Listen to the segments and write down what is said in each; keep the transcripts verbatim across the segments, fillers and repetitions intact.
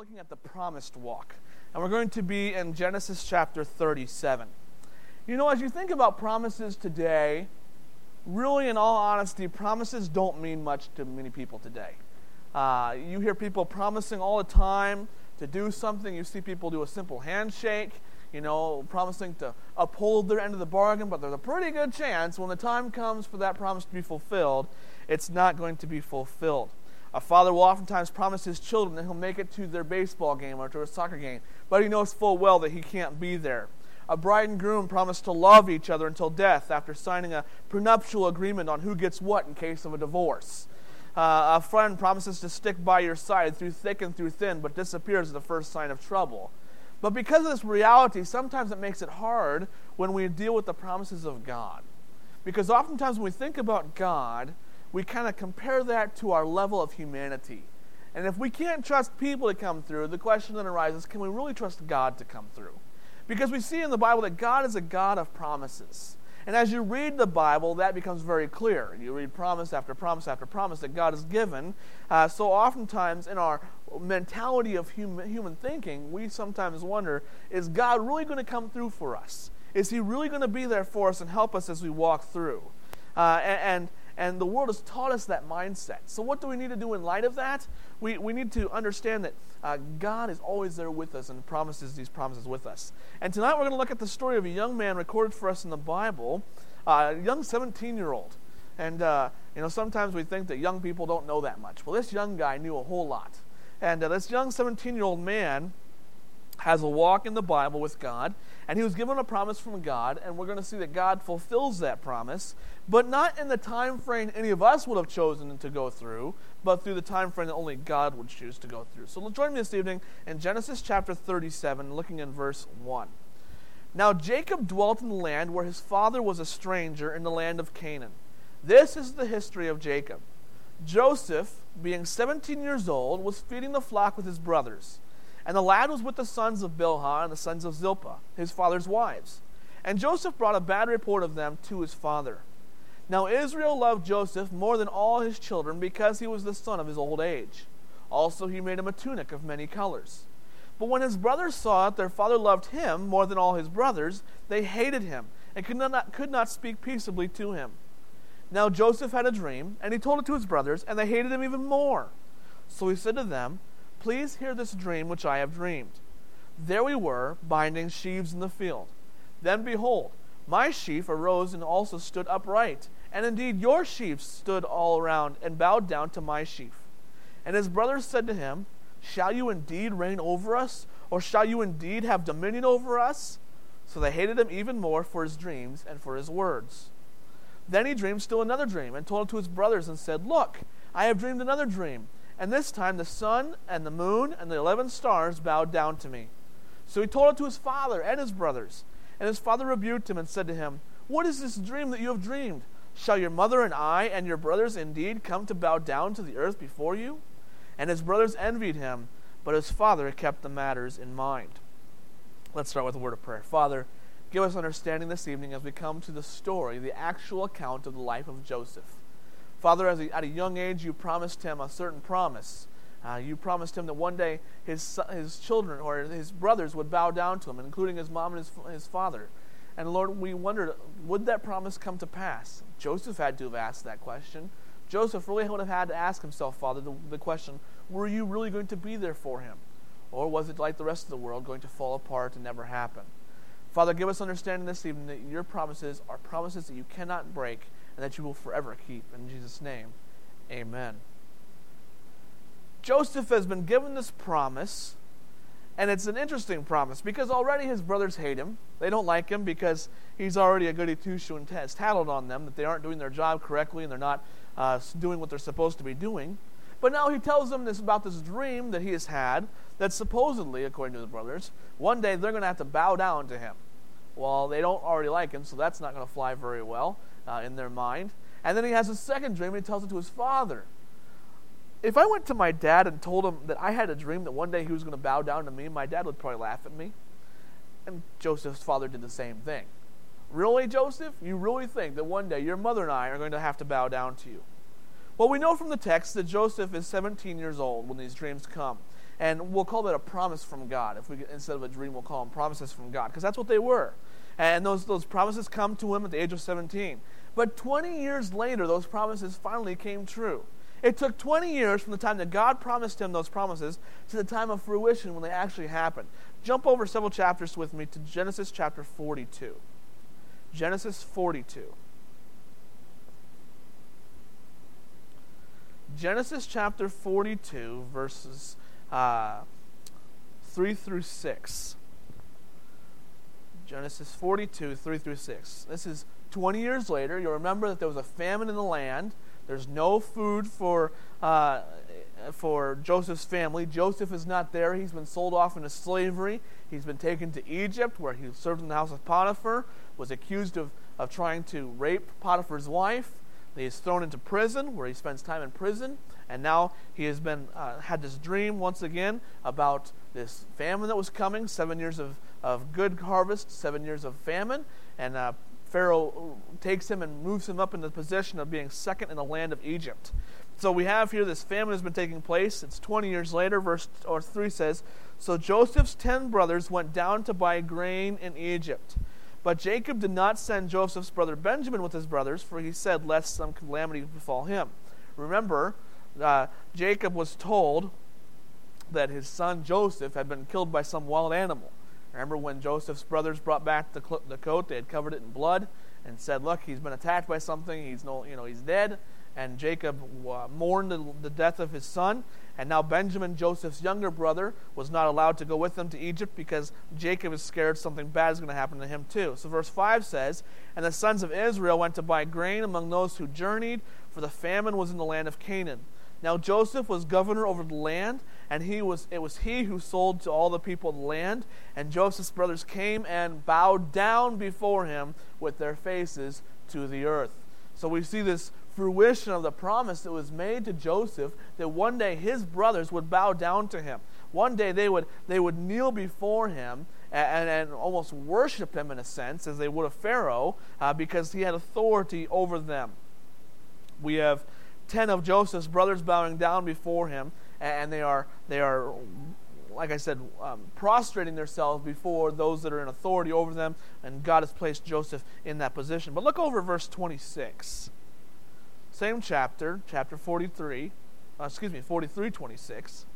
looking at the promised walk. And we're going to be in Genesis chapter thirty-seven. You know, as you think about promises today, really, in all honesty, promises don't mean much to many people today. Uh, you hear people promising all the time to do something. You see people do a simple handshake, you know, promising to uphold their end of the bargain, but there's a pretty good chance when the time comes for that promise to be fulfilled, it's not going to be fulfilled. A father will oftentimes promise his children that he'll make it to their baseball game or to a soccer game, but he knows full well that he can't be there. A bride and groom promise to love each other until death after signing a prenuptial agreement on who gets what in case of a divorce. Uh, a friend promises to stick by your side through thick and through thin, but disappears at the first sign of trouble. But because of this reality, sometimes it makes it hard when we deal with the promises of God. Because oftentimes when we think about God, we kind of compare that to our level of humanity. And if we can't trust people to come through, the question then arises, can we really trust God to come through? Because we see in the Bible that God is a God of promises. And as you read the Bible, that becomes very clear. You read promise after promise after promise that God has given. Uh, so oftentimes in our mentality of human, human thinking, we sometimes wonder, is God really going to come through for us? Is He really going to be there for us and help us as we walk through? Uh, and, and And the world has taught us that mindset. So what do we need to do in light of that? We we need to understand that uh, God is always there with us and promises these promises with us. And tonight we're going to look at the story of a young man recorded for us in the Bible, uh, a young seventeen-year-old. And uh, you know, sometimes we think that young people don't know that much. Well, this young guy knew a whole lot. And uh, this young seventeen-year-old man has a walk in the Bible with God, and he was given a promise from God, and we're going to see that God fulfills that promise, but not in the time frame any of us would have chosen to go through, but through the time frame that only God would choose to go through. So join me this evening in Genesis chapter thirty-seven, looking in verse one. Now Jacob dwelt in the land where his father was a stranger in the land of Canaan. This is the history of Jacob. Joseph, being seventeen years old, was feeding the flock with his brothers. And the lad was with the sons of Bilhah and the sons of Zilpah, his father's wives. And Joseph brought a bad report of them to his father. Now Israel loved Joseph more than all his children because he was the son of his old age. Also he made him a tunic of many colors. But when his brothers saw that their father loved him more than all his brothers, they hated him and could not, could not speak peaceably to him. Now Joseph had a dream, and he told it to his brothers, and they hated him even more. So he said to them, "Please hear this dream which I have dreamed. There we were, binding sheaves in the field. Then behold, my sheaf arose and also stood upright. And indeed your sheaves stood all around and bowed down to my sheaf. And his brothers said to him, Shall you indeed reign over us? Or shall you indeed have dominion over us? So they hated him even more for his dreams and for his words. Then he dreamed still another dream, and told it to his brothers, and said, Look, I have dreamed another dream. And this time the sun and the moon and the eleven stars bowed down to me. So he told it to his father and his brothers. And his father rebuked him and said to him, What is this dream that you have dreamed? Shall your mother and I and your brothers indeed come to bow down to the earth before you? And his brothers envied him, but his father kept the matters in mind. Let's start with a word of prayer. Father, give us understanding this evening as we come to the story, the actual account of the life of Joseph. Father, as he, at a young age, you promised him a certain promise. Uh, you promised him that one day his his children or his brothers would bow down to him, including his mom and his, his father. And Lord, we wondered, would that promise come to pass? Joseph had to have asked that question. Joseph really would have had to ask himself, Father, the, the question, were you really going to be there for him? Or was it like the rest of the world going to fall apart and never happen? Father, give us understanding this evening that your promises are promises that you cannot break, and that you will forever keep. In Jesus' name, amen. Joseph has been given this promise, and it's an interesting promise because already his brothers hate him. They don't like him because he's already a goody two-shoe and has tattled on them that they aren't doing their job correctly and they're not uh, doing what they're supposed to be doing. But now he tells them this about this dream that he has had that supposedly, according to the brothers, one day they're going to have to bow down to him. Well, they don't already like him, so that's not going to fly very well uh, in their mind. And then he has a second dream, and he tells it to his father. If I went to my dad and told him that I had a dream that one day he was going to bow down to me, my dad would probably laugh at me. And Joseph's father did the same thing. Really, Joseph? You really think that one day your mother and I are going to have to bow down to you? Well, we know from the text that Joseph is seventeen years old when these dreams come. And we'll call that a promise from God. If we instead of a dream, we'll call them promises from God, because that's what they were. And those, those promises come to him at the age of seventeen. But twenty years later, those promises finally came true. It took twenty years from the time that God promised him those promises to the time of fruition when they actually happened. Jump over several chapters with me to Genesis chapter forty-two. Genesis forty-two. Genesis chapter forty-two, verses uh, three through six. Genesis forty-two, three through six. This is twenty years later. You'll remember that there was a famine in the land. There's no food for uh, for Joseph's family. Joseph is not there. He's been sold off into slavery. He's been taken to Egypt, where he served in the house of Potiphar, was accused of, of trying to rape Potiphar's wife. He is thrown into prison, where he spends time in prison. And now he has been uh, had this dream once again about this famine that was coming, seven years of, of good harvest, seven years of famine. And uh, Pharaoh takes him and moves him up into the position of being second in the land of Egypt. So we have here this famine has been taking place. It's twenty years later. Verse or three says, "So Joseph's ten brothers went down to buy grain in Egypt. But Jacob did not send Joseph's brother Benjamin with his brothers, for he said, lest some calamity befall him." Remember, uh, Jacob was told that his son Joseph had been killed by some wild animal. Remember when Joseph's brothers brought back the, cl- the coat, they had covered it in blood and said, "Look, he's been attacked by something. He's no, you know, he's dead." And Jacob uh, mourned the, the death of his son. And now Benjamin, Joseph's younger brother, was not allowed to go with them to Egypt because Jacob is scared something bad is going to happen to him too. So verse five says, "And the sons of Israel went to buy grain among those who journeyed, for the famine was in the land of Canaan. Now Joseph was governor over the land, and he was it was he who sold to all the people of the land. And Joseph's brothers came and bowed down before him with their faces to the earth." So we see this fruition of the promise that was made to Joseph, that one day his brothers would bow down to him. One day they would they would kneel before him and, and almost worship him in a sense, as they would a Pharaoh, uh, because he had authority over them. We have ten of Joseph's brothers bowing down before him, and they are they are, like I said, um, prostrating themselves before those that are in authority over them, and God has placed Joseph in that position. But look over verse twenty-six. Same chapter, chapter forty-three, uh, excuse me, forty-three twenty-six.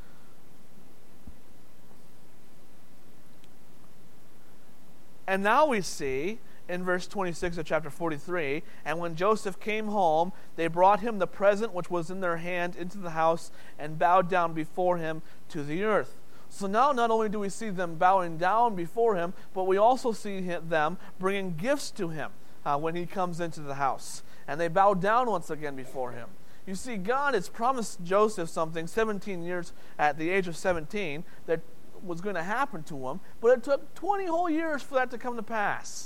And now we see in verse twenty-six of chapter forty-three, "And when Joseph came home, they brought him the present which was in their hand into the house, and bowed down before him to the earth." So now not only do we see them bowing down before him, but we also see them bringing gifts to him uh, when he comes into the house. And they bow down once again before him. You see, God has promised Joseph something seventeen years at the age of seventeen that was going to happen to him, but it took twenty whole years for that to come to pass.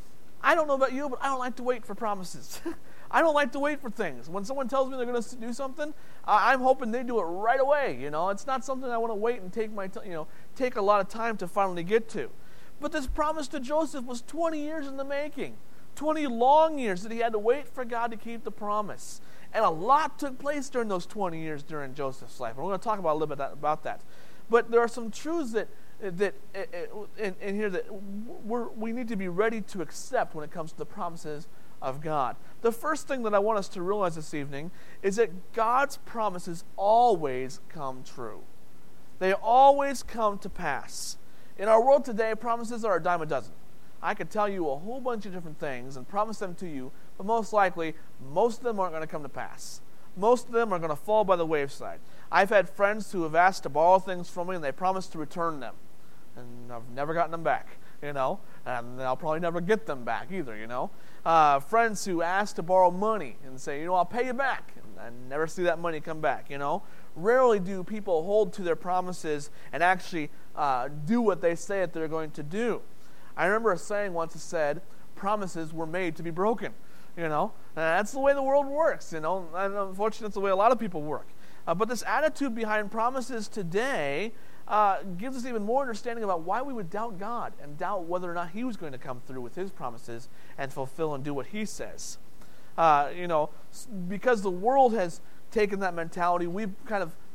I don't know about you, but I don't like to wait for promises. I don't like to wait for things. When someone tells me they're going to do something, I'm hoping they do it right away. You know, it's not something I want to wait and take my, t- you know, take a lot of time to finally get to. But this promise to Joseph was twenty years in the making. twenty long years that he had to wait for God to keep the promise. And a lot took place during those twenty years during Joseph's life. And we're going to talk about a little bit that, about that. But there are some truths that that in, in here that we're, we need to be ready to accept when it comes to the promises of God. The first thing that I want us to realize this evening is that God's promises always come true. They always come to pass. In our world today, promises are a dime a dozen. I could tell you a whole bunch of different things and promise them to you, but most likely, most of them aren't going to come to pass. Most of them are going to fall by the wayside. I've had friends who have asked to borrow things from me, and they promised to return them. And I've never gotten them back, you know, and I'll probably never get them back either, you know. Uh, friends who ask to borrow money and say, you know, I'll pay you back, and I never see that money come back, you know. Rarely do people hold to their promises and actually uh, do what they say that they're going to do. I remember a saying once that said, promises were made to be broken, you know. And that's the way the world works, you know, and unfortunately that's the way a lot of people work. Uh, but this attitude behind promises today Uh, gives us even more understanding about why we would doubt God and doubt whether or not He was going to come through with His promises and fulfill and do what He says. Uh, you know, because the world has taken that mentality, we've kind of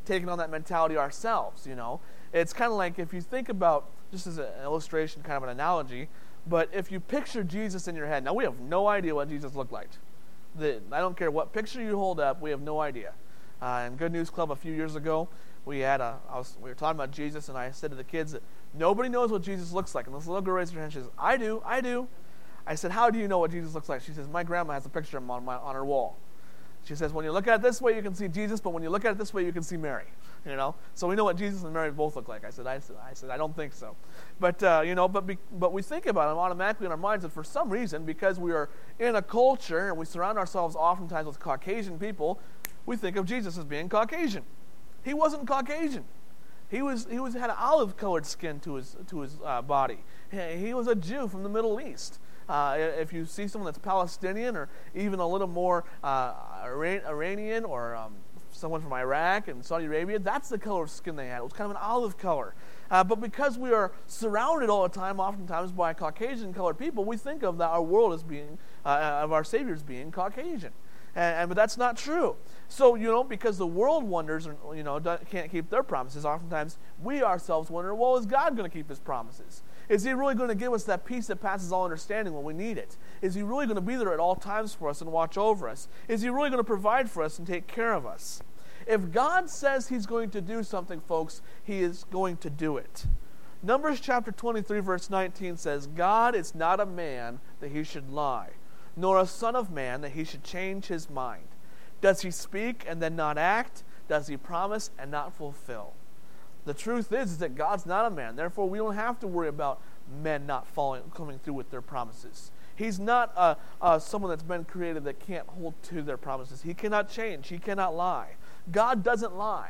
taken on that mentality ourselves, you know. It's kind of like if you think about, just as an illustration, kind of an analogy, but if you picture Jesus in your head, now we have no idea what Jesus looked like. The, I don't care what picture you hold up, we have no idea. Uh, in Good News Club a few years ago, we had a, I was, we were talking about Jesus, and I said to the kids that nobody knows what Jesus looks like. And this little girl raised her hand, she says, I do, I do. I said, how do you know what Jesus looks like? She says, my grandma has a picture of him on, my, on her wall. She says, when you look at it this way, you can see Jesus, but when you look at it this way, you can see Mary. You know, so we know what Jesus and Mary both look like. I said, I said, I said, I don't think so. But uh, you know, but be, but we think about them automatically in our minds, and for some reason, because we are in a culture and we surround ourselves oftentimes with Caucasian people, we think of Jesus as being Caucasian. He wasn't Caucasian. He was he was had an olive-colored skin to his to his uh, body. He, he was a Jew from the Middle East. Uh, if you see someone that's Palestinian or even a little more uh, Iranian or um, someone from Iraq and Saudi Arabia, that's the color of skin they had. It was kind of an olive color. Uh, but because we are surrounded all the time, oftentimes by Caucasian-colored people, we think of that our world as being, uh, of our Savior as being Caucasian. And, and but that's not true. So, you know, because the world wonders, you know, can't keep their promises, oftentimes we ourselves wonder, well, is God going to keep his promises? Is he really going to give us that peace that passes all understanding when we need it? Is he really going to be there at all times for us and watch over us? Is he really going to provide for us and take care of us? If God says he's going to do something, folks, he is going to do it. Numbers chapter twenty-three, verse nineteen says, God is not a man that he should lie, nor a son of man that he should change his mind. Does he speak and then not act? Does he promise and not fulfill? The truth is, is that God's not a man. Therefore, we don't have to worry about men not following, coming through with their promises. He's not uh, uh, someone that's been created that can't hold to their promises. He cannot change. He cannot lie. God doesn't lie.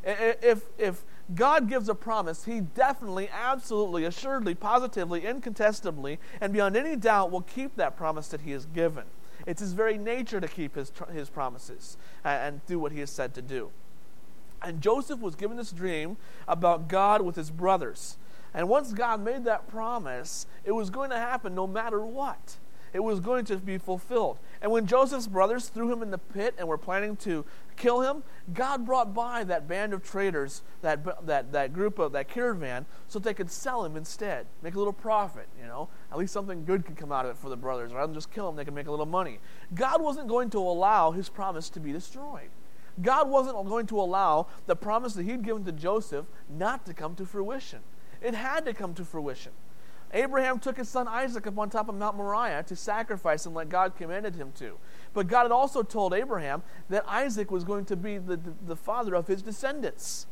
If, if God gives a promise, he definitely, absolutely, assuredly, positively, incontestably, and beyond any doubt will keep that promise that he has given. It's his very nature to keep his, his promises and, and do what he has said to do. And Joseph was given this dream about God with his brothers. And once God made that promise, it was going to happen no matter what. It was going to be fulfilled. And when Joseph's brothers threw him in the pit and were planning to kill him, God brought by that band of traders, that that that group of that caravan, so they could sell him instead, make a little profit. You know, at least something good could come out of it for the brothers. Rather than just kill him, they could make a little money. God wasn't going to allow his promise to be destroyed. God wasn't going to allow the promise that he'd given to Joseph not to come to fruition. It had to come to fruition. Abraham took his son Isaac up on top of Mount Moriah to sacrifice him like God commanded him to. But God had also told Abraham that Isaac was going to be the, the, the father of his descendants.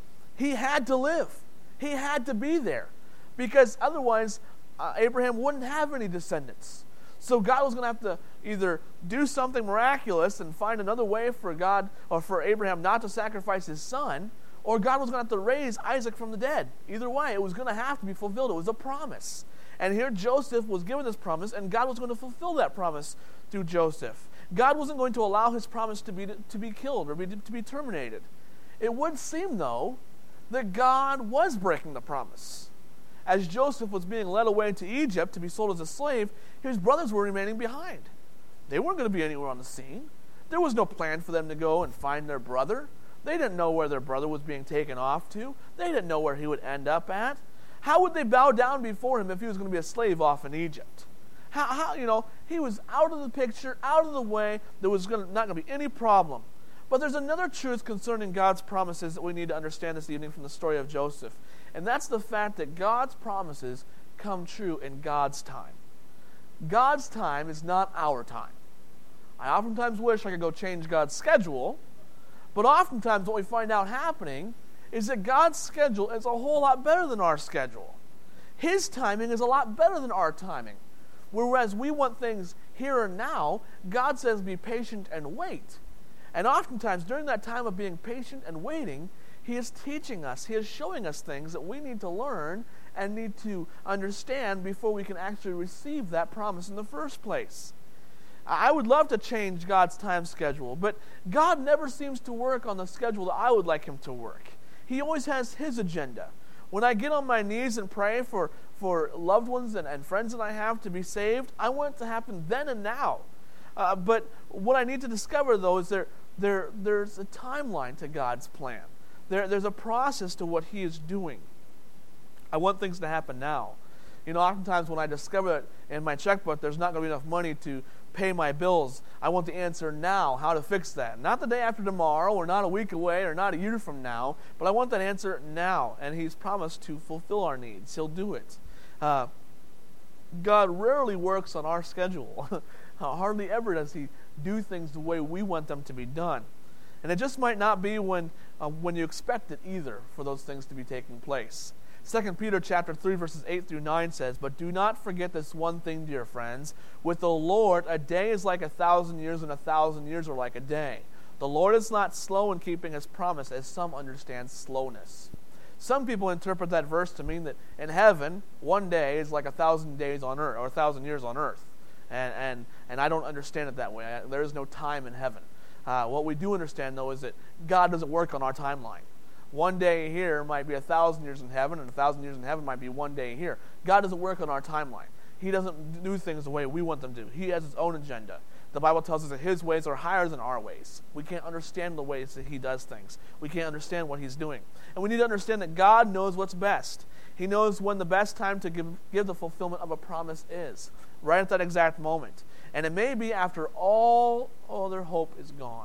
He had to live. He had to be there. Because otherwise, uh, Abraham wouldn't have any descendants. So God was going to have to either do something miraculous and find another way for God or for Abraham not to sacrifice his son, or God was going to have to raise Isaac from the dead. Either way, it was going to have to be fulfilled. It was a promise. And here Joseph was given this promise, and God was going to fulfill that promise through Joseph. God wasn't going to allow his promise to be to be killed or be, to be terminated. It would seem, though, that God was breaking the promise. As Joseph was being led away to Egypt to be sold as a slave, his brothers were remaining behind. They weren't going to be anywhere on the scene. There was no plan for them to go and find their brother. They didn't know where their brother was being taken off to. They didn't know where he would end up at. How would they bow down before him if he was going to be a slave off in Egypt? How, how you know, he was out of the picture, out of the way. There was going to, not going to be any problem. But there's another truth concerning God's promises that we need to understand this evening from the story of Joseph. And that's the fact that God's promises come true in God's time. God's time is not our time. I oftentimes wish I could go change God's schedule, but oftentimes what we find out happening is that God's schedule is a whole lot better than our schedule. His timing is a lot better than our timing. Whereas we want things here and now, God says be patient and wait. And oftentimes during that time of being patient and waiting, he is teaching us, he is showing us things that we need to learn and need to understand before we can actually receive that promise in the first place. I would love to change God's time schedule, but God never seems to work on the schedule that I would like him to work. He always has his agenda. When I get on my knees and pray for, for loved ones and, and friends that I have to be saved, I want it to happen then and now. Uh, but what I need to discover, though, is there, there there's a timeline to God's plan. There, there's a process to what he is doing. I want things to happen now. You know, oftentimes when I discover that in my checkbook there's not going to be enough money to pay my bills, I want the answer now, how to fix that. Not the day after tomorrow, or not a week away, or not a year from now, but I want that answer now. And he's promised to fulfill our needs. He'll do it. Uh, God rarely works on our schedule. Hardly ever does he do things the way we want them to be done. And it just might not be when uh, when you expect it either for those things to be taking place. Second Peter chapter three, verses eight through nine says, "But do not forget this one thing, dear friends. With the Lord, a day is like a thousand years, and a thousand years are like a day. The Lord is not slow in keeping his promise, as some understand slowness." Some people interpret that verse to mean that in heaven, one day is like a thousand days on earth, or a thousand years on earth. And and, and I don't understand it that way. I, there is no time in heaven. Uh, what we do understand, though, is that God doesn't work on our timeline. One day here might be a thousand years in heaven, and a thousand years in heaven might be one day here. God doesn't work on our timeline. He doesn't do things the way we want them to. He has his own agenda. The Bible tells us that his ways are higher than our ways. We can't understand the ways that he does things. We can't understand what he's doing. And we need to understand that God knows what's best. He knows when the best time to give, give the fulfillment of a promise is, right at that exact moment. And it may be after all other hope is gone.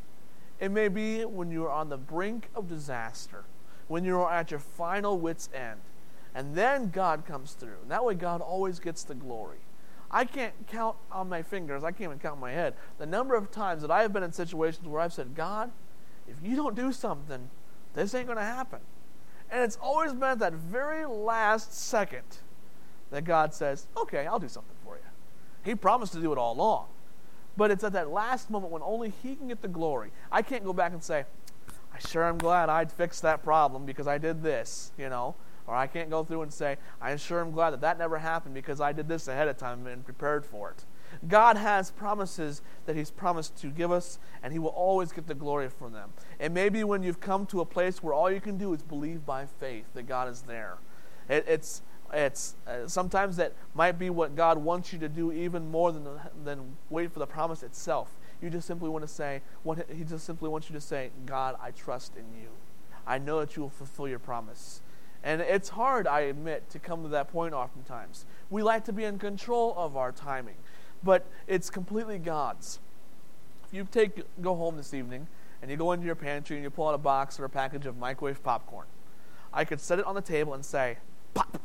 It may be when you are on the brink of disaster, when you are at your final wit's end. And then God comes through. And that way God always gets the glory. I can't count on my fingers, I can't even count on my head, the number of times that I have been in situations where I've said, God, if you don't do something, this ain't going to happen. And it's always been at that very last second that God says, okay, I'll do something for you. He promised to do it all along. But it's at that last moment when only he can get the glory. I can't go back and say, I sure am glad I'd fixed that problem because I did this, you know. Or I can't go through and say, I sure am glad that that never happened because I did this ahead of time and prepared for it. God has promises that he's promised to give us, and he will always get the glory from them. And maybe when you've come to a place where all you can do is believe by faith that God is there. It, it's it's uh, sometimes that might be what God wants you to do even more than than wait for the promise itself. You just simply want to say, what he just simply wants you to say, God, I trust in you. I know that you will fulfill your promise. And it's hard, I admit, to come to that point oftentimes. We like to be in control of our timing, but it's completely God's. If you take go home this evening and you go into your pantry and you pull out a box or a package of microwave popcorn, I could set it on the table and say, pop,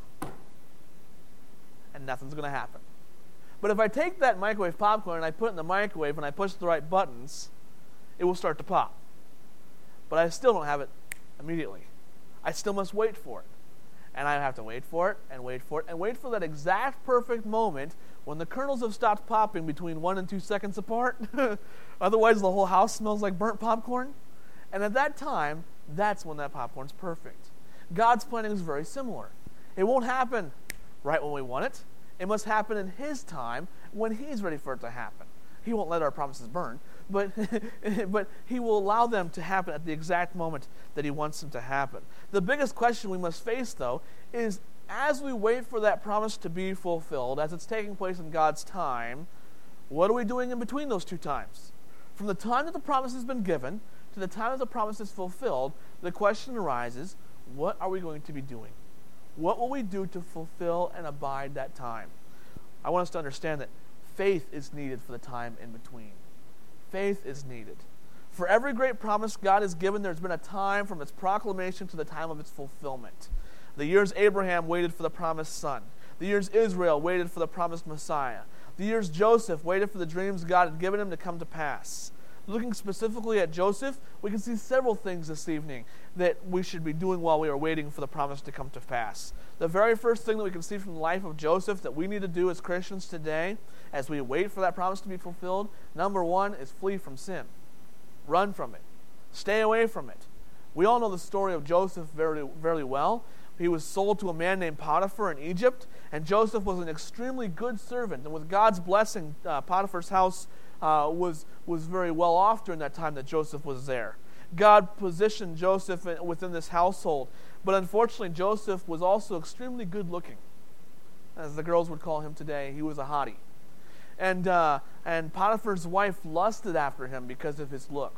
and nothing's going to happen. But if I take that microwave popcorn and I put it in the microwave and I push the right buttons, it will start to pop. But I still don't have it immediately. I still must wait for it. And I have to wait for it, and wait for it, and wait for that exact perfect moment when the kernels have stopped popping between one and two seconds apart. Otherwise, the whole house smells like burnt popcorn. And at that time, that's when that popcorn's perfect. God's planning is very similar. It won't happen right when we want it. It must happen in his time when he's ready for it to happen. He won't let our promises burn, but but he will allow them to happen at the exact moment that he wants them to happen. The biggest question we must face, though, is as we wait for that promise to be fulfilled, as it's taking place in God's time, what are we doing in between those two times? From the time that the promise has been given to the time that the promise is fulfilled, the question arises, what are we going to be doing? What will we do to fulfill and abide that time? I want us to understand that faith is needed for the time in between. Faith is needed. For every great promise God has given, there's been a time from its proclamation to the time of its fulfillment. The years Abraham waited for the promised son. The years Israel waited for the promised Messiah. The years Joseph waited for the dreams God had given him to come to pass. Looking specifically at Joseph, we can see several things this evening that we should be doing while we are waiting for the promise to come to pass. The very first thing that we can see from the life of Joseph that we need to do as Christians today, as we wait for that promise to be fulfilled, number one is flee from sin. Run from it. Stay away from it. We all know the story of Joseph very, very well. He was sold to a man named Potiphar in Egypt, and Joseph was an extremely good servant. And with God's blessing, uh, Potiphar's house uh, was, was very well off during that time that Joseph was there. God positioned Joseph within this household, but unfortunately Joseph was also extremely good looking. As the girls would call him today, he was a hottie. And uh, and Potiphar's wife lusted after him because of his looks.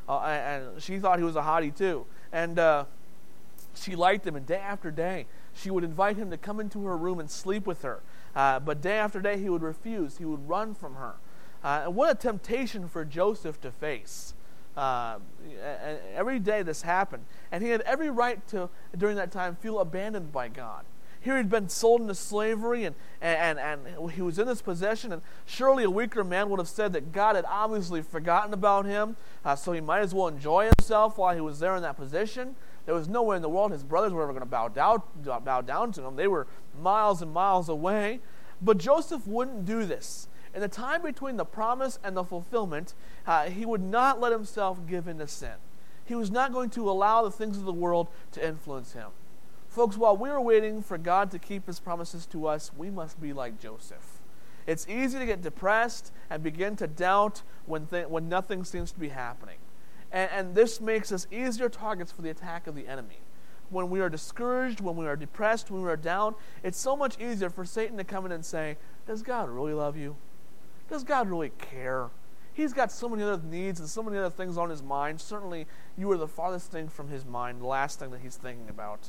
uh, and, and she thought he was a hottie too. And uh, she liked him, and day after day, she would invite him to come into her room and sleep with her. Uh, but day after day, he would refuse. He would run from her. Uh, and what a temptation for Joseph to face. Uh, and every day this happened. And he had every right to, during that time, feel abandoned by God. Here he'd been sold into slavery, and, and, and he was in this possession, and surely a weaker man would have said that God had obviously forgotten about him, uh, so he might as well enjoy himself while he was there in that position. There was no way in the world his brothers were ever going to bow down, bow down to him. They were miles and miles away. But Joseph wouldn't do this. In the time between the promise and the fulfillment, uh, he would not let himself give in to sin. He was not going to allow the things of the world to influence him. Folks, while we are waiting for God to keep his promises to us, we must be like Joseph. It's easy to get depressed and begin to doubt when, th- when nothing seems to be happening. And, and this makes us easier targets for the attack of the enemy. When we are discouraged, when we are depressed, when we are down, it's so much easier for Satan to come in and say, does God really love you? Does God really care? He's got so many other needs and so many other things on his mind. Certainly, you are the farthest thing from his mind, the last thing that he's thinking about.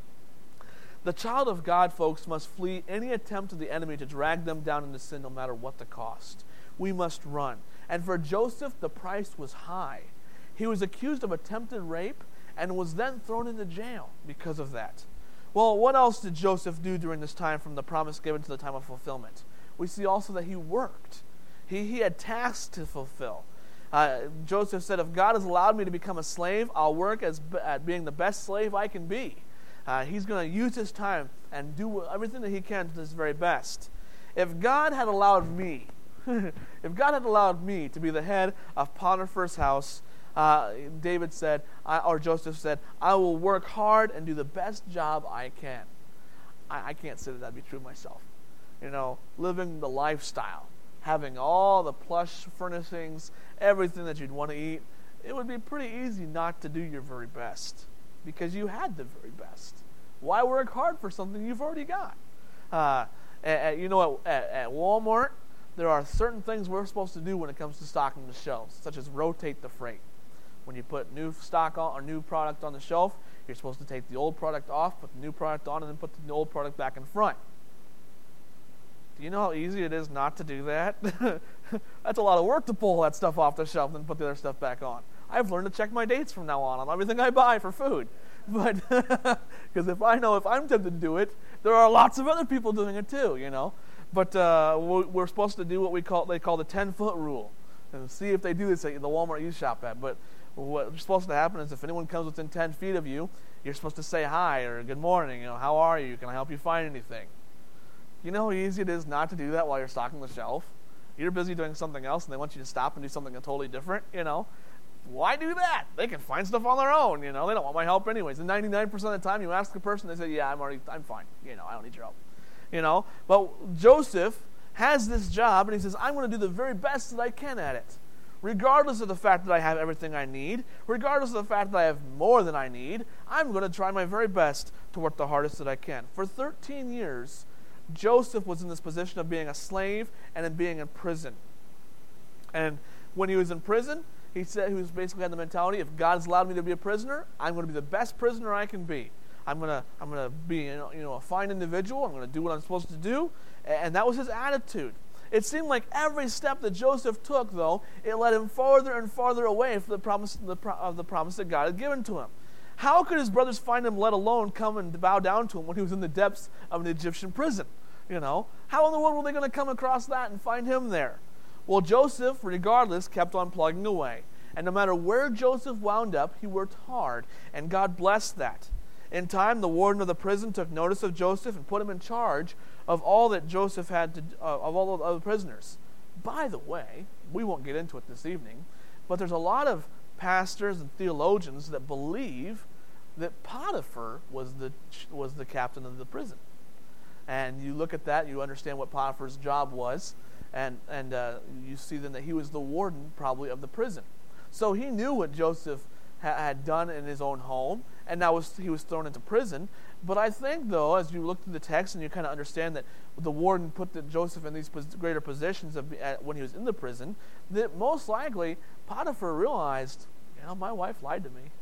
The child of God, folks, must flee any attempt of the enemy to drag them down into sin, no matter what the cost. We must run. And for Joseph, the price was high. He was accused of attempted rape and was then thrown into jail because of that. Well, what else did Joseph do during this time from the promise given to the time of fulfillment? We see also that he worked. He, he had tasks to fulfill. Uh, Joseph said, if God has allowed me to become a slave, I'll work as at being the best slave I can be. Uh, he's going to use his time and do everything that he can to his very best. If God had allowed me, if God had allowed me to be the head of Potiphar's house, uh, David said, I, or Joseph said, I will work hard and do the best job I can. I, I can't say that that'd be true myself. You know, living the lifestyle, having all the plush furnishings, everything that you'd want to eat, it would be pretty easy not to do your very best because you had the very best. Why work hard for something you've already got? Uh, at, at, you know, at, at, at Walmart, there are certain things we're supposed to do when it comes to stocking the shelves, such as rotate the freight. When you put new stock on or new product on the shelf, you're supposed to take the old product off, put the new product on, and then put the old product back in front. Do you know how easy it is not to do that? That's a lot of work to pull that stuff off the shelf and put the other stuff back on. I've learned to check my dates from now on on everything I buy for food. But because if I know if I'm tempted to do it, there are lots of other people doing it too, you know. But uh, we're supposed to do what we call they call the ten-foot rule, and see if they do this at the Walmart you shop at. But what's supposed to happen is if anyone comes within ten feet of you, you're supposed to say hi or good morning. You know, how are you? Can I help you find anything? You know how easy it is not to do that while you're stocking the shelf? You're busy doing something else, and they want you to stop and do something totally different, you know? Why do that? They can find stuff on their own, you know? They don't want my help anyways. And ninety-nine percent of the time, you ask the person, they say, yeah, I'm already, I'm fine. You know, I don't need your help. You know? But Joseph has this job, and he says, I'm going to do the very best that I can at it. Regardless of the fact that I have everything I need, regardless of the fact that I have more than I need, I'm going to try my very best to work the hardest that I can. For thirteen years, Joseph was in this position of being a slave and in being in prison. And when he was in prison, he said he was basically had the mentality, if God's allowed me to be a prisoner, I'm going to be the best prisoner I can be. I'm going to I'm going to be you know, you know a fine individual. I'm going to do what I'm supposed to do. And that was his attitude. It seemed like every step that Joseph took, though, it led him farther and farther away from the promise of the promise that God had given to him. How could his brothers find him, let alone come and bow down to him when he was in the depths of an Egyptian prison? You know, how in the world were they going to come across that and find him there? Well, Joseph, regardless, kept on plugging away. And no matter where Joseph wound up, he worked hard, and God blessed that. In time, the warden of the prison took notice of Joseph and put him in charge of all that Joseph had to, uh, of all of the other prisoners. By the way, we won't get into it this evening, but there's a lot of pastors and theologians that believe that Potiphar was the was the captain of the prison. And you look at that, you understand what Potiphar's job was, and and uh, you see then that he was the warden probably of the prison. So he knew what Joseph ha- had done in his own home, and now was, he was thrown into prison. But I think, though, as you look through the text and you kind of understand that the warden put the Joseph in these pos- greater positions of, uh, when he was in the prison, that most likely Potiphar realized, you you know, my wife lied to me.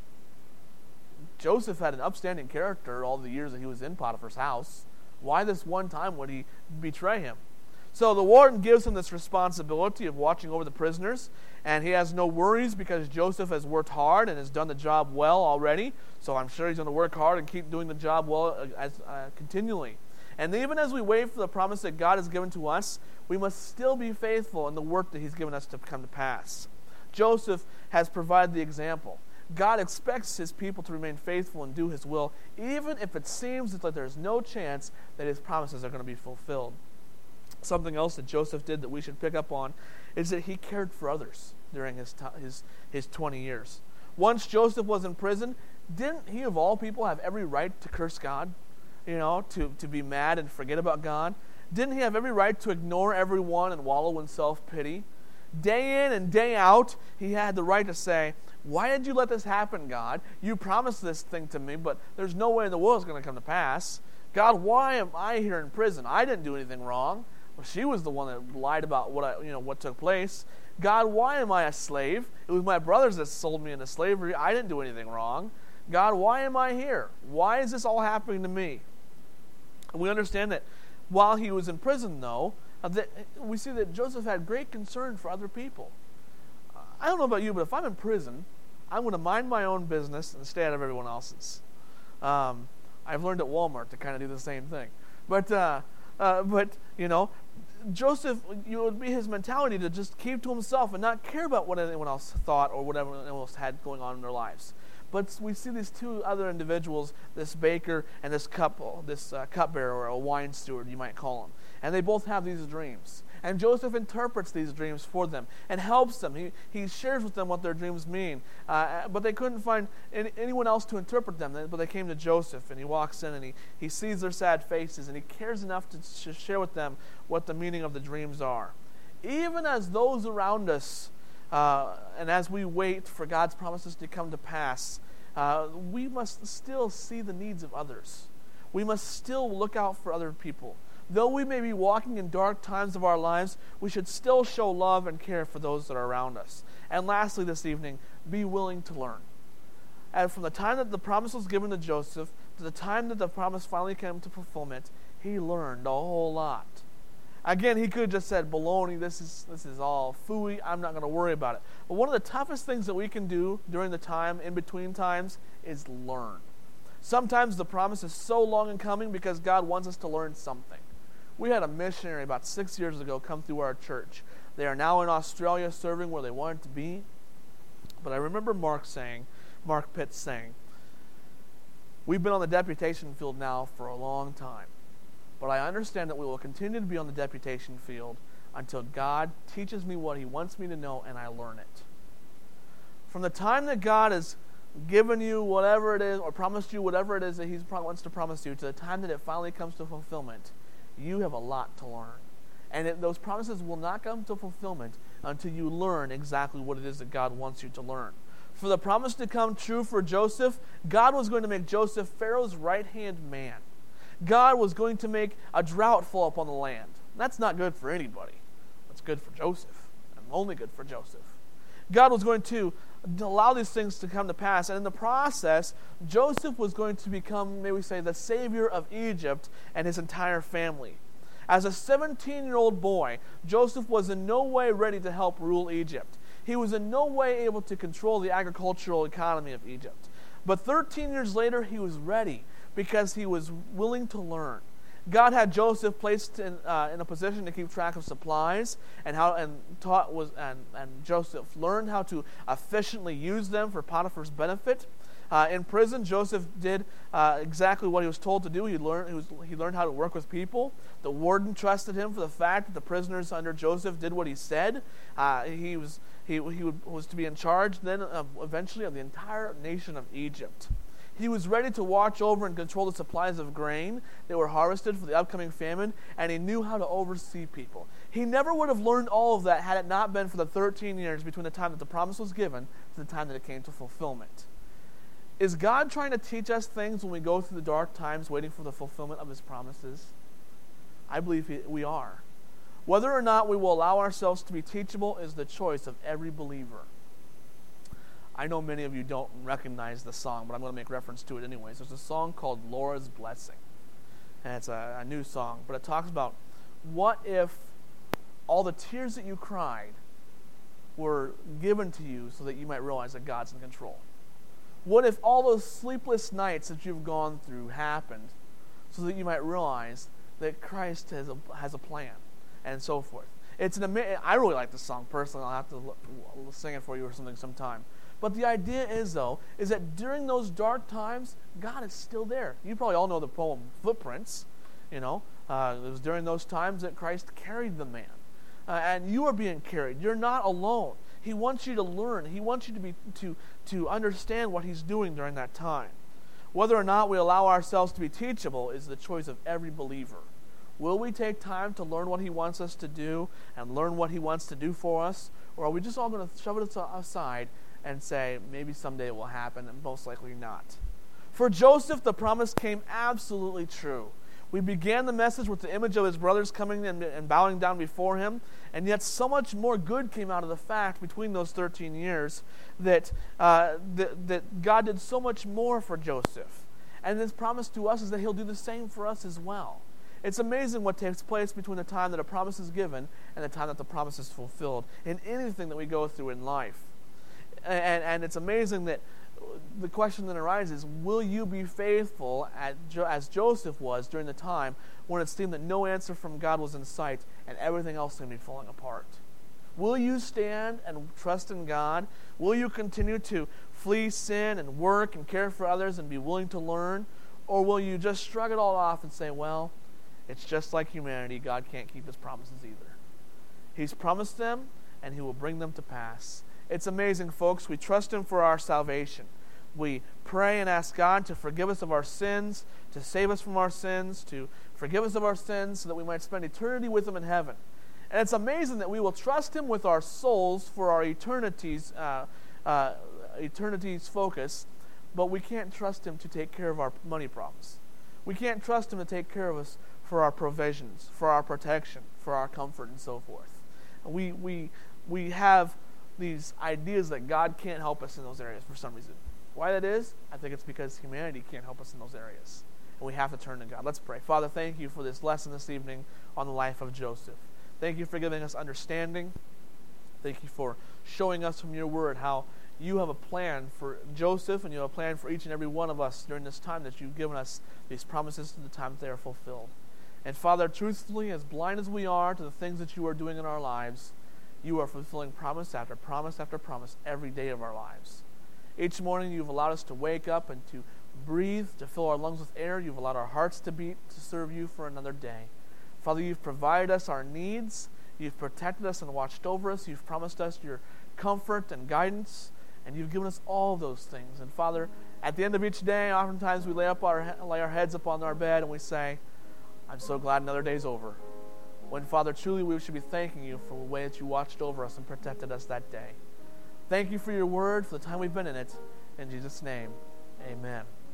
Joseph had an upstanding character all the years that he was in Potiphar's house. Why this one time would he betray him? So the warden gives him this responsibility of watching over the prisoners, and he has no worries because Joseph has worked hard and has done the job well already. So I'm sure he's going to work hard and keep doing the job well as, uh, continually. And even as we wait for the promise that God has given to us, we must still be faithful in the work that he's given us to come to pass. Joseph has provided the example. God expects his people to remain faithful and do his will, even if it seems that there's no chance that his promises are going to be fulfilled. Something else that Joseph did that we should pick up on is that he cared for others during his t- his his twenty years. Once Joseph was in prison, didn't he of all people have every right to curse God? You know, to, to be mad and forget about God? Didn't he have every right to ignore everyone and wallow in self-pity? Day in and day out, he had the right to say, why did you let this happen, God? You promised this thing to me, but there's no way in the world it's going to come to pass. God, why am I here in prison? I didn't do anything wrong. Well, she was the one that lied about what I, you know, what took place. God, why am I a slave? It was my brothers that sold me into slavery. I didn't do anything wrong. God, why am I here? Why is this all happening to me? And we understand that while he was in prison, though, uh, that we see that Joseph had great concern for other people. Uh, I don't know about you, but if I'm in prison, I'm going to mind my own business and stay out of everyone else's. Um, I've learned at Walmart to kind of do the same thing. But, uh, uh, but you know, Joseph, it would be his mentality to just keep to himself and not care about what anyone else thought or what anyone else had going on in their lives. But we see these two other individuals, this baker and this couple, this uh, cupbearer or a wine steward, you might call him. And they both have these dreams. And Joseph interprets these dreams for them and helps them. He, he shares with them what their dreams mean. Uh, but they couldn't find any, anyone else to interpret them. But they came to Joseph, and he walks in, and he, he sees their sad faces, and he cares enough to sh- share with them what the meaning of the dreams are. Even as those around us, uh, and as we wait for God's promises to come to pass, uh, we must still see the needs of others. We must still look out for other people. Though we may be walking in dark times of our lives, we should still show love and care for those that are around us. And lastly this evening, be willing to learn. And from the time that the promise was given to Joseph to the time that the promise finally came to fulfillment, he learned a whole lot. Again, he could have just said, baloney, this is this is all phooey, I'm not going to worry about it. But one of the toughest things that we can do during the time, in between times, is learn. Sometimes the promise is so long in coming because God wants us to learn something. We had a missionary about six years ago come through our church. They are now in Australia serving where they wanted to be. But I remember Mark saying, Mark Pitts saying, we've been on the deputation field now for a long time. But I understand that we will continue to be on the deputation field until God teaches me what he wants me to know and I learn it. From the time that God has given you whatever it is or promised you whatever it is that he wants to promise you to the time that it finally comes to fulfillment, you have a lot to learn. And it, those promises will not come to fulfillment until you learn exactly what it is that God wants you to learn. For the promise to come true for Joseph, God was going to make Joseph Pharaoh's right-hand man. God was going to make a drought fall upon the land. That's not good for anybody. That's good for Joseph, and only good for Joseph. God was going to allow these things to come to pass, and in the process, Joseph was going to become, may we say, the savior of Egypt and his entire family. As a seventeen-year-old boy, Joseph was in no way ready to help rule Egypt. He was in no way able to control the agricultural economy of Egypt. But thirteen years later, he was ready because he was willing to learn. God had Joseph placed in, uh, in a position to keep track of supplies, and how and taught was and, and Joseph learned how to efficiently use them for Potiphar's benefit. Uh, in prison, Joseph did uh, exactly what he was told to do. He learned he, was, he learned how to work with people. The warden trusted him for the fact that the prisoners under Joseph did what he said. Uh, he was he he would, was to be in charge then uh, eventually of the entire nation of Egypt. He was ready to watch over and control the supplies of grain that were harvested for the upcoming famine, and he knew how to oversee people. He never would have learned all of that had it not been for the thirteen years between the time that the promise was given to the time that it came to fulfillment. Is God trying to teach us things when we go through the dark times waiting for the fulfillment of his promises? I believe he, we are. Whether or not we will allow ourselves to be teachable is the choice of every believer. I know many of you don't recognize the song, but I'm going to make reference to it anyways. There's a song called Laura's Blessing. And it's a, a new song, but it talks about what if all the tears that you cried were given to you so that you might realize that God's in control? What if all those sleepless nights that you've gone through happened so that you might realize that Christ has a, has a plan, and so forth? It's an ama- I really like this song personally. I'll have to l- l- sing it for you or something sometime. But the idea is, though, is that during those dark times, God is still there. You probably all know the poem Footprints. You know, uh, it was during those times that Christ carried the man. Uh, and you are being carried. You're not alone. He wants you to learn. He wants you to be to to understand what he's doing during that time. Whether or not we allow ourselves to be teachable is the choice of every believer. Will we take time to learn what he wants us to do and learn what he wants to do for us? Or are we just all going to shove it aside and say, maybe someday it will happen, and most likely not? For Joseph, the promise came absolutely true. We began the message with the image of his brothers coming and, and bowing down before him, and yet so much more good came out of the fact between those thirteen years that, uh, that, that God did so much more for Joseph. And his promise to us is that he'll do the same for us as well. It's amazing what takes place between the time that a promise is given and the time that the promise is fulfilled in anything that we go through in life. And, and it's amazing that the question then arises, will you be faithful at, as Joseph was during the time when it seemed that no answer from God was in sight and everything else seemed to be falling apart? Will you stand and trust in God? Will you continue to flee sin and work and care for others and be willing to learn? Or will you just shrug it all off and say, well, it's just like humanity. God can't keep his promises either. He's promised them, and he will bring them to pass. It's amazing, folks. We trust him for our salvation. We pray and ask God to forgive us of our sins, to save us from our sins, to forgive us of our sins so that we might spend eternity with him in heaven. And it's amazing that we will trust him with our souls for our eternity's, uh, uh, eternity's focus, but we can't trust him to take care of our money problems. We can't trust him to take care of us for our provisions, for our protection, for our comfort, and so forth. We, we, we have these ideas that God can't help us in those areas for some reason. Why that is? I think it's because humanity can't help us in those areas. And we have to turn to God. Let's pray. Father, thank you for this lesson this evening on the life of Joseph. Thank you for giving us understanding. Thank you for showing us from your word how you have a plan for Joseph and you have a plan for each and every one of us during this time that you've given us these promises to the time that they are fulfilled. And Father, truthfully, as blind as we are to the things that you are doing in our lives, you are fulfilling promise after promise after promise every day of our lives. Each morning you've allowed us to wake up and to breathe, to fill our lungs with air. You've allowed our hearts to beat to serve you for another day. Father, you've provided us our needs. You've protected us and watched over us. You've promised us your comfort and guidance. And you've given us all those things. And Father, at the end of each day, oftentimes we lay up our lay our heads upon our bed and we say, I'm so glad another day's over. When, Father, truly we should be thanking you for the way that you watched over us and protected us that day. Thank you for your word, for the time we've been in it. In Jesus' name, amen.